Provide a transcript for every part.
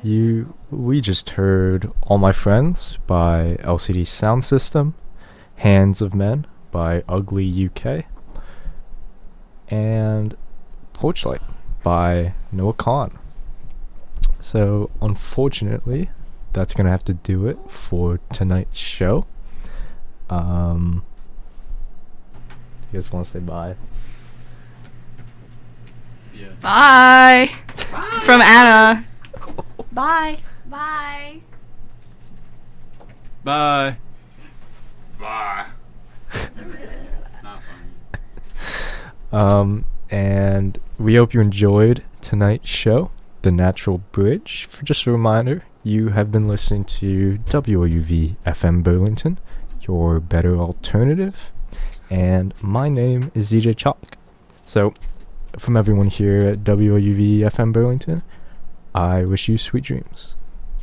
We just heard All My Friends by LCD Sound System, Hands of Men by Ugly UK, and Porchlight by Noah Kahn. So unfortunately, that's gonna have to do it for tonight's show. You guys want to say bye? Yeah. Bye. Bye. From Anna. Bye. Bye. Bye. Bye. Not funny. And we hope you enjoyed tonight's show, The Natural Bridge. For just a reminder, you have been listening to WOUV FM Burlington, your better alternative, and my name is DJ Chalk. So, from everyone here at WOUV FM Burlington, I wish you sweet dreams.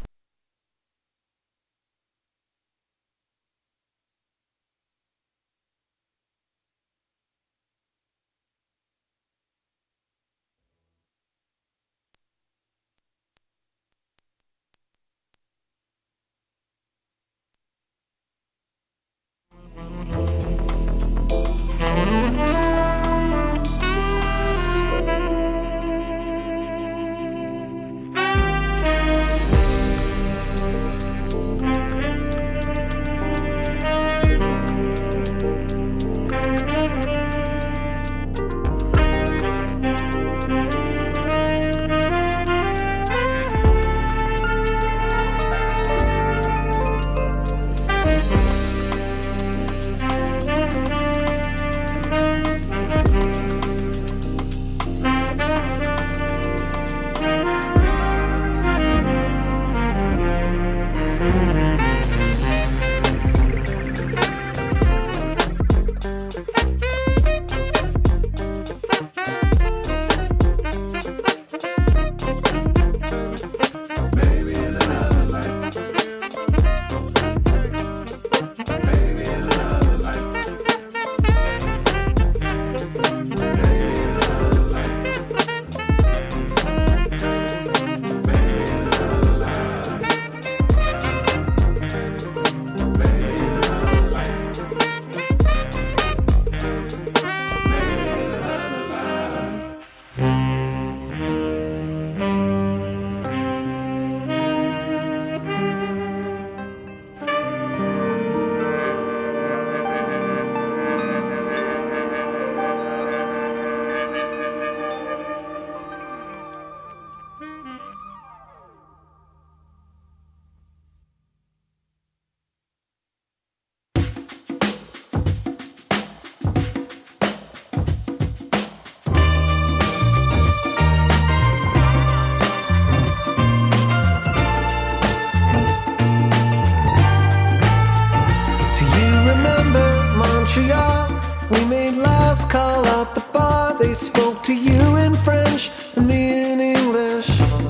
We made last call at the bar. They spoke to you in French and me in English.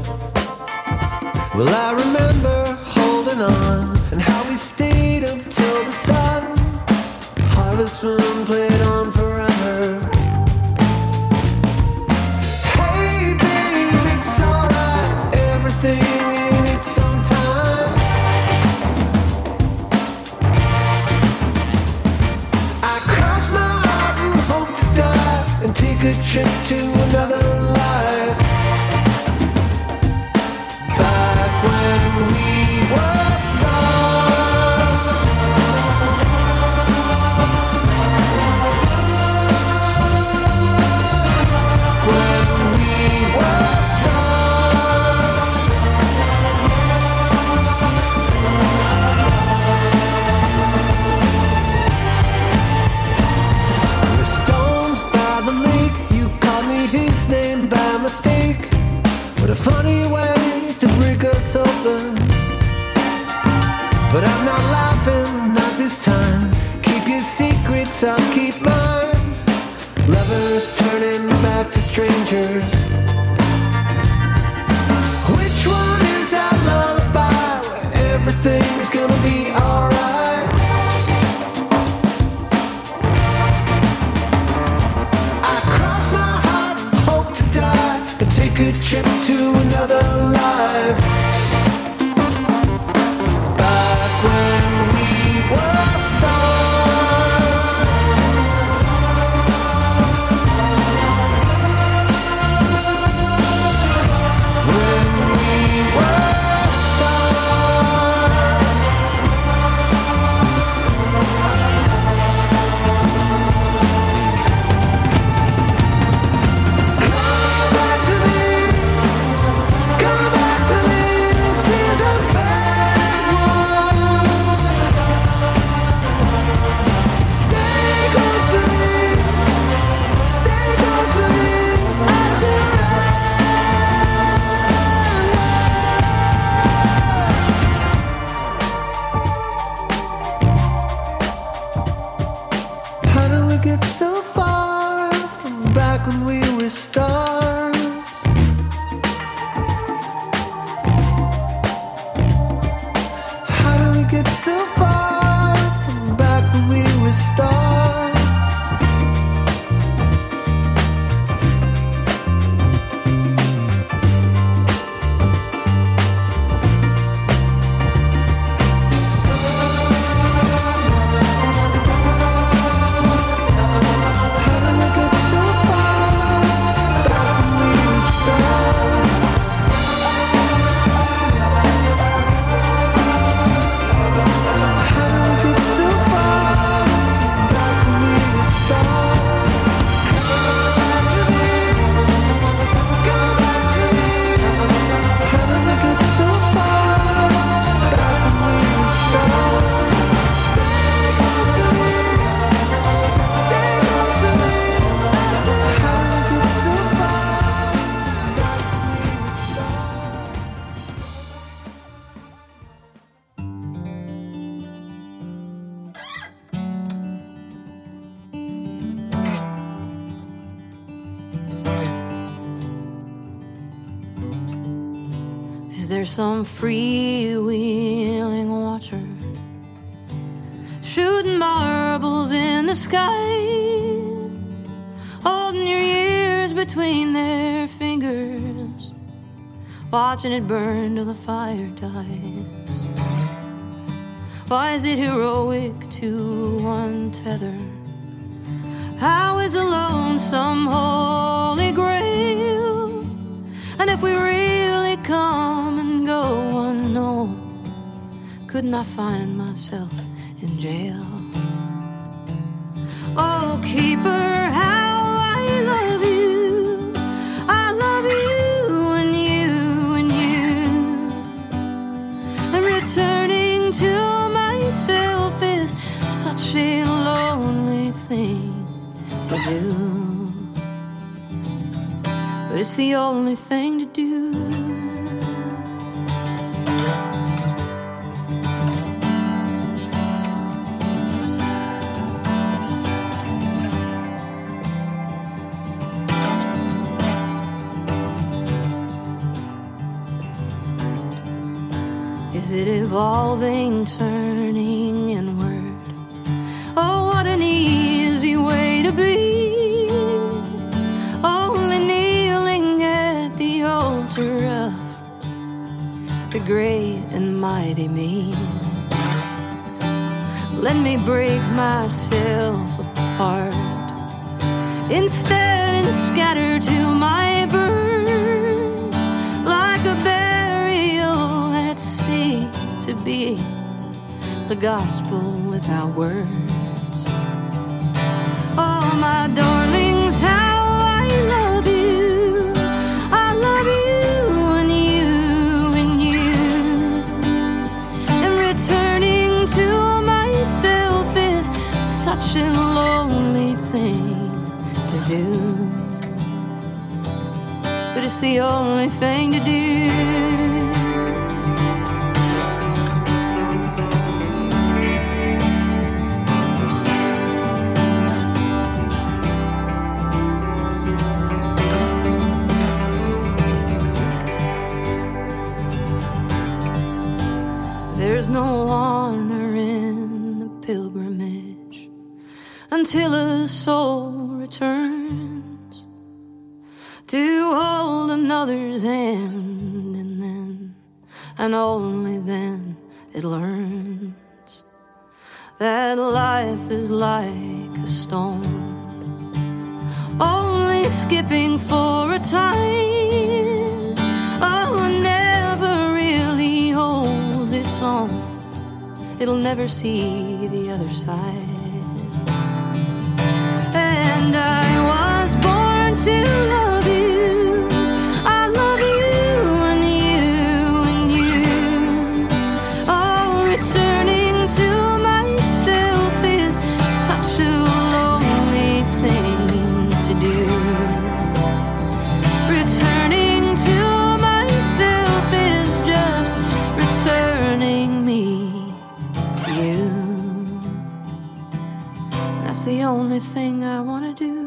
Well, I remember holding on and how we stayed up till the sun. Harvest Moon played on forever. Hey babe, it's alright, everything in its own time. I cross my heart and hope to die and take a trip to another life. Back when we were stars. When we were stars. We're stoned by the lake. You called me his name by mistake. What a funny way to break us open. But I'm not laughing, not this time. Keep your secrets, I'll keep mine. Lovers turning back to strangers. Which one is that lullaby where everything's gonna be alright? I cross my heart, hope to die and take a trip to another life. there some freewheeling watcher shooting marbles in the sky, holding your ears between their fingers, watching it burn till the fire dies? Why is it heroic to untether? How is a lonesome holy grail? And if we really come and go unknown, couldn't I find myself in jail? Oh, keeper, how I love you. I love you and you and you. And returning to myself is such a lonely thing to do, but it's the only thing to do. Is it evolving, turning inward? Oh, what an easy way to be, only kneeling at the altar of the great and mighty me. Let me break myself apart instead and scatter to my birds like a burial at sea, to be the gospel without words. Oh, my darlings, how I love you. I love you and you and you. And returning to myself is such a lonely thing to do, but it's the only thing to do. There's no honor in the pilgrimage until a soul returns to hold another's hand, and then, and only then, it learns that life is like a stone, only skipping for a time. Oh, never really holds its own. It'll never see the other side. And I was born to love you. I love you and you and you. Oh, returning to myself is such a lonely thing to do. Returning to myself is just returning me to you. That's the only thing I want to do.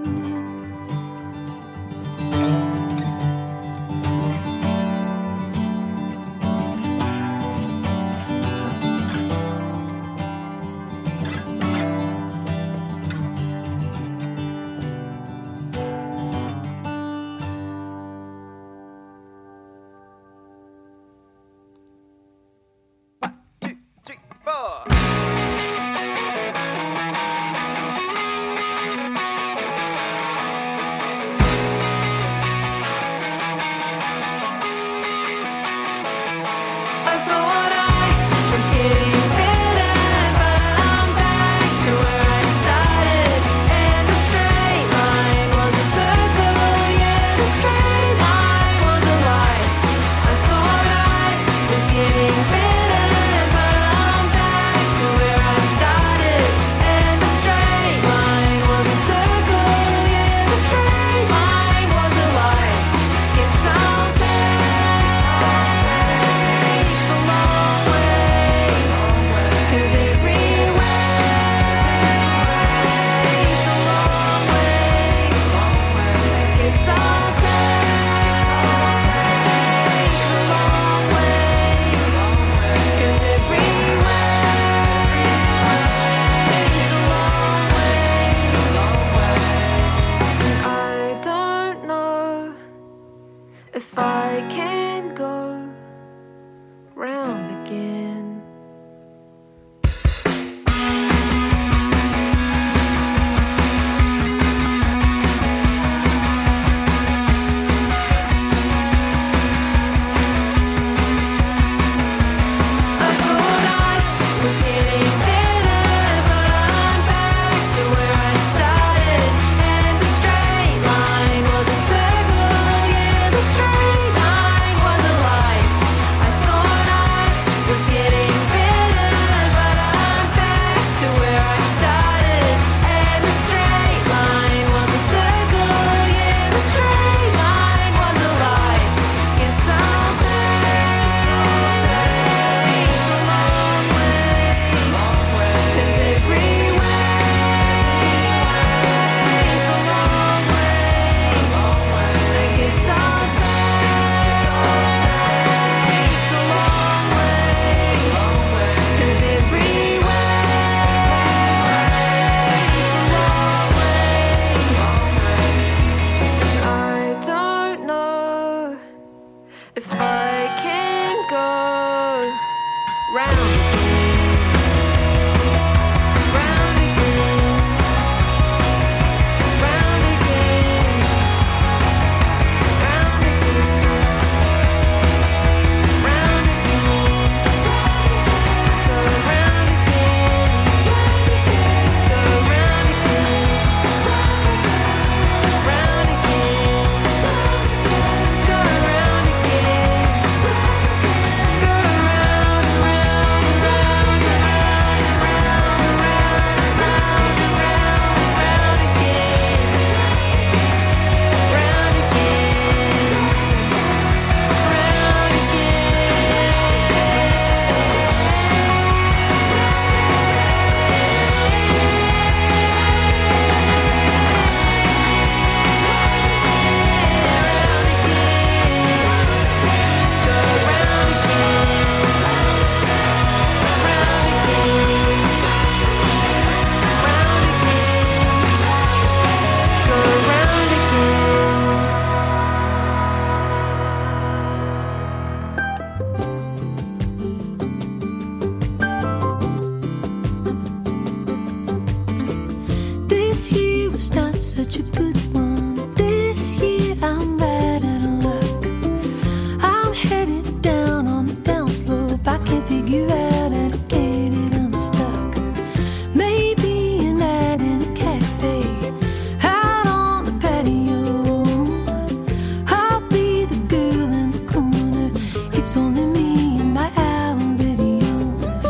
such a good one. This year I'm right out of luck. I'm headed down on the downslope. I can't figure out how to get it unstuck. Maybe a night in a cafe, out on the patio. I'll be the girl in the corner. It's only me and my hour videos.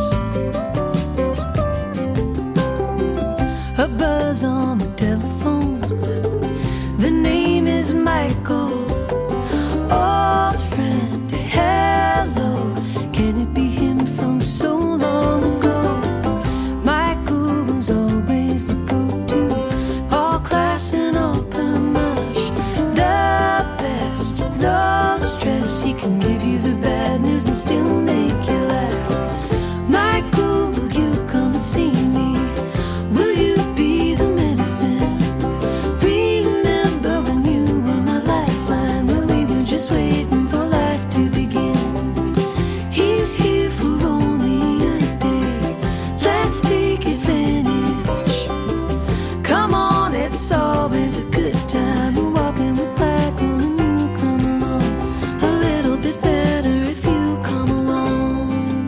A buzz on the telephone. The name is Michael. Old friend, hello. Can it be him from so long ago? Michael was always the go-to, all class and all panache. The best, no stress. He can give you the bad news and still make you laugh. Michael, will you come and see me? Will you be the medicine? Remember when you were my lifeline, when we were just waiting for life to begin. He's here for only a day. Let's take advantage. Come on, it's always a good time. We're walking with Michael and you come along. A little bit better if you come along.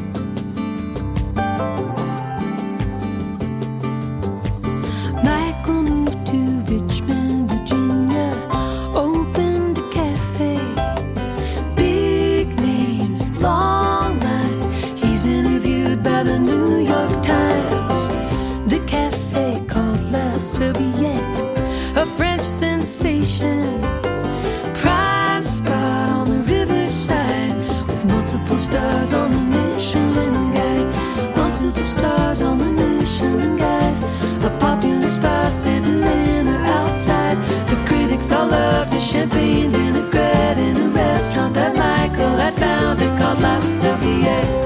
Michael moved to Richmond, Virginia, opened a cafe. Big names, long lines. He's interviewed by the New York Times. The cafe called La Serviette, a French sensation. Prime spot on the riverside, with multiple stars on the Michelin Guide. Multiple stars on the Michelin Guide. A popular spot sitting in or outside. The critics all loved his champagne vinaigrette in a restaurant that Michael had founded called La Serviette.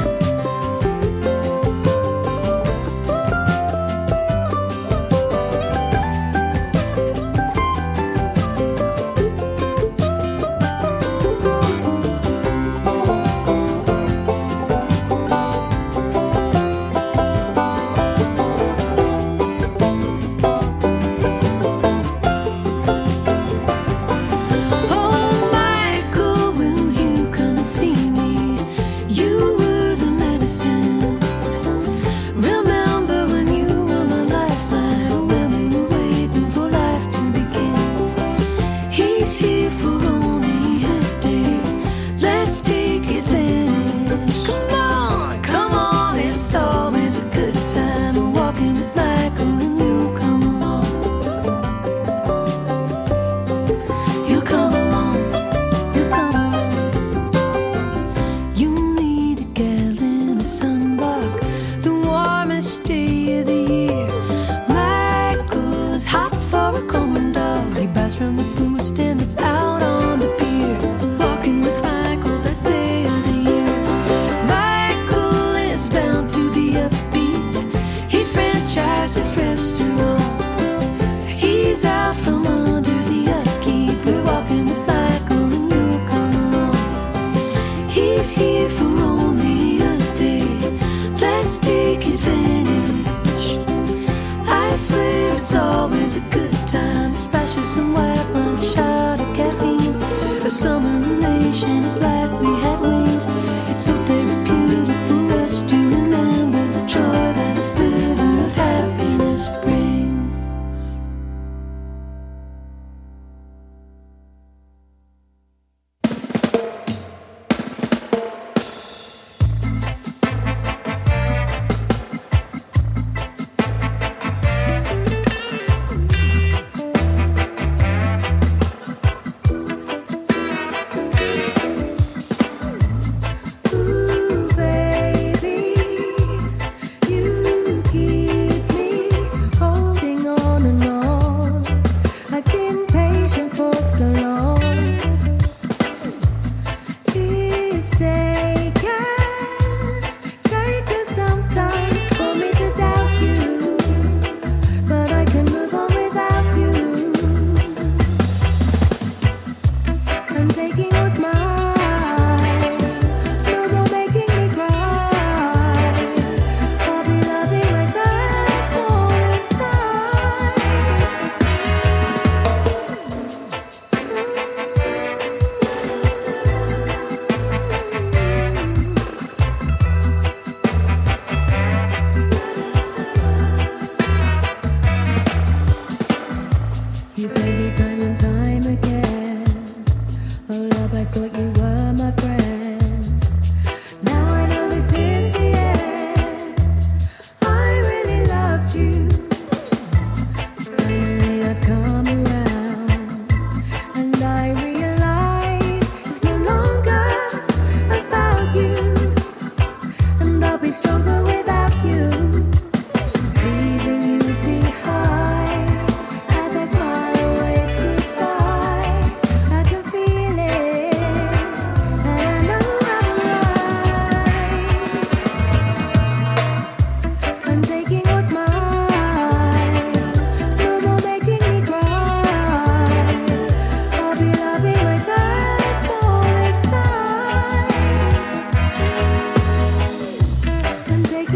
Oh, Michael, will you come and see me? You were the medicine. Remember when you were my lifeline, when we were waiting for life to begin. He's here for only a day. Let's take advantage. Come on, it's always a good time. We're walking with Michael and you come along. You come along, you come along. You need a gallon of sunblock, the warmest day of the year. Michael's hot for a corn dog. He buys from the food stand that's out on the pier. Walking with Michael, best day of the year. Michael is bound to be upbeat. He franchised his restaurant. He's out from under the upkeep. We're walking with Michael and you come along. He's here for only a day. be stronger without you, leaving you behind. As I smile and wave goodbye, I can feel it, and I know I'm right. I'm taking what's mine, no more making me cry. I'll be loving myself more this time. I'm taking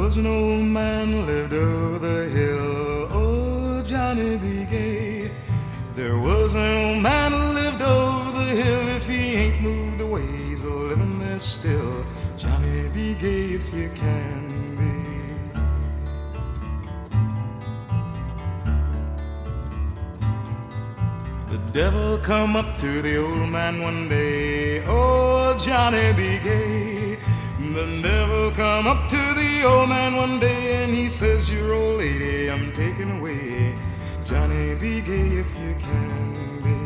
was an old man lived over the hill. Oh, Johnny be gay. There was an old man who lived over the hill. If he ain't moved away, he's a living there still. Johnny be gay if you can be. The devil come up to the old man one day. Oh, Johnny be gay. The devil come up to the old man one day and he says, your old lady I'm taking away. Johnny be gay if you can be.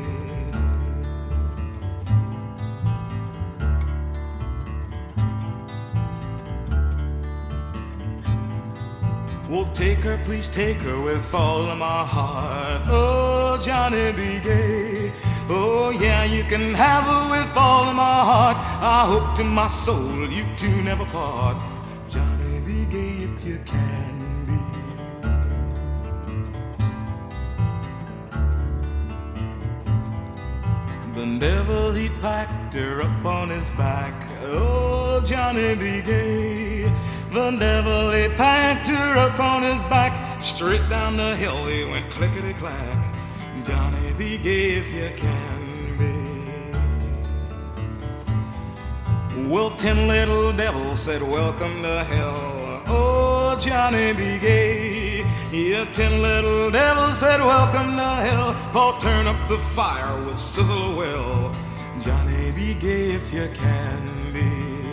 Well, take her, please take her with all of my heart. Oh, Johnny be gay. Oh, yeah, you can have her with all of my heart. I hope to my soul you two never part. Johnny be gay if you can be. The devil, he packed her up on his back. Oh, Johnny be gay. The devil, he packed her up on his back. Straight down the hill he went clickety-clack. Johnny be gay if you can be. Well, 10 little devils said welcome to hell. Oh, Johnny be gay. Yeah, 10 little devils said welcome to hell. Paul, turn up the fire with sizzle a well. Johnny be gay if you can be.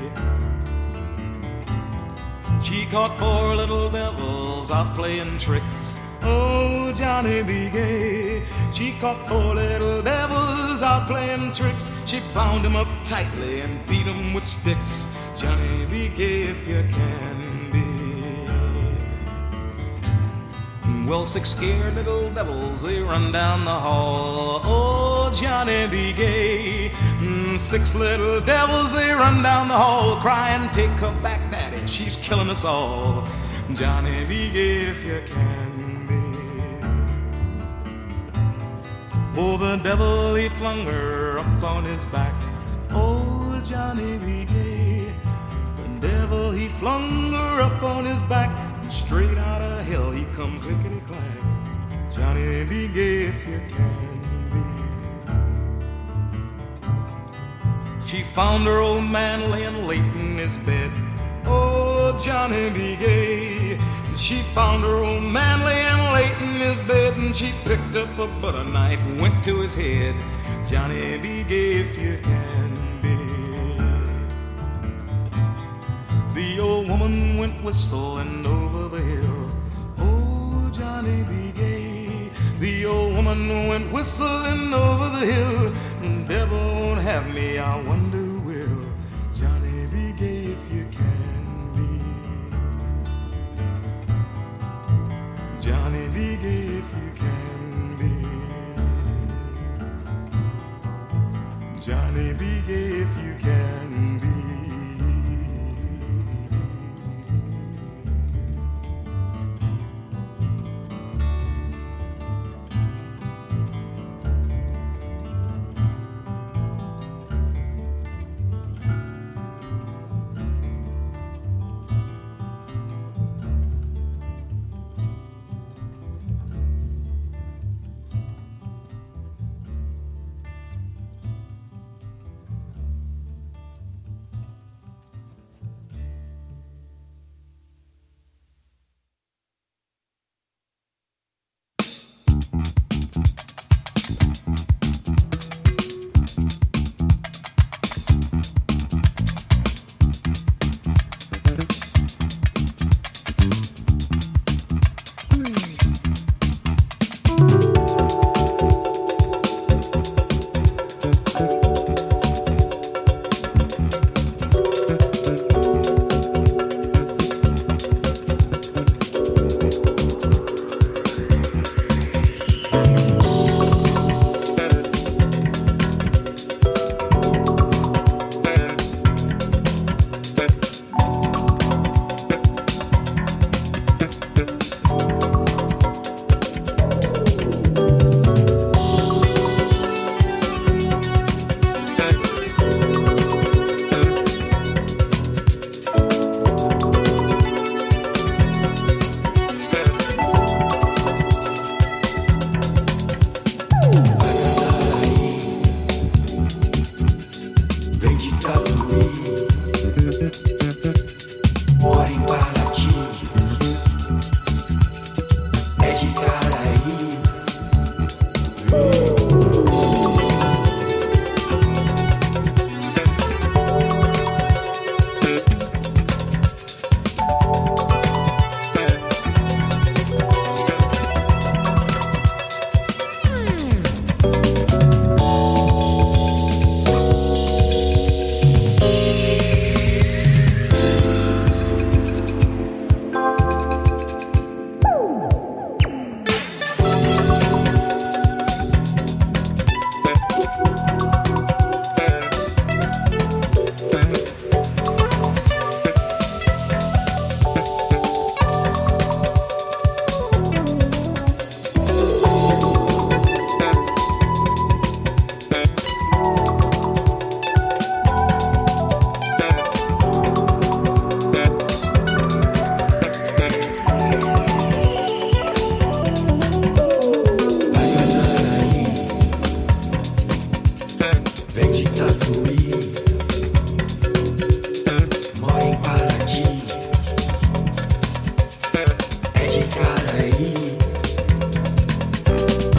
She caught 4 little devils out playing tricks. Oh, Johnny be gay. She caught 4 little devils out playing tricks. She bound them up tightly and beat them with sticks. Johnny be gay if you can be. Well, 6 scared little devils, they run down the hall. Oh, Johnny be gay. 6 little devils, they run down the hall, crying, take her back, daddy, she's killing us all. Johnny be gay if you can be. Oh, the devil, he flung her up on his back. Oh, Johnny be gay. The devil, he flung her up on his back. And straight out of hell, he come clickety-clack. Johnny be gay if you can be. She found her old man laying late in his bed. Oh, Johnny be gay. She found her old man laying late in his bed, and she picked up a butter knife, went to his head. Johnny be gay if you can be. The old woman went whistling over the hill. Oh, Johnny be gay. The old woman went whistling over the hill. The devil won't have me, I wonder